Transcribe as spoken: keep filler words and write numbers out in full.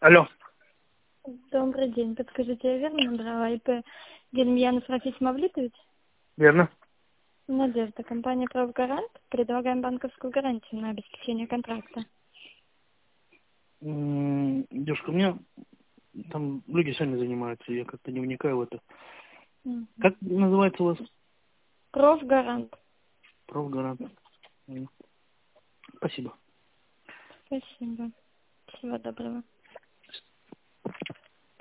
Алло. Добрый день. Подскажите, я верно набрала ИП Гельмьянов Рафис Мавлитович? Верно. Надежда. Компания «Правгарант». Предлагаем банковскую гарантию на обеспечение контракта. М, Девушка, у меня там люди сами занимаются, я как-то не вникаю в это. Мгм. Как называется у вас? Профгарант. Профгарант. М, Спасибо. Спасибо. Всего доброго.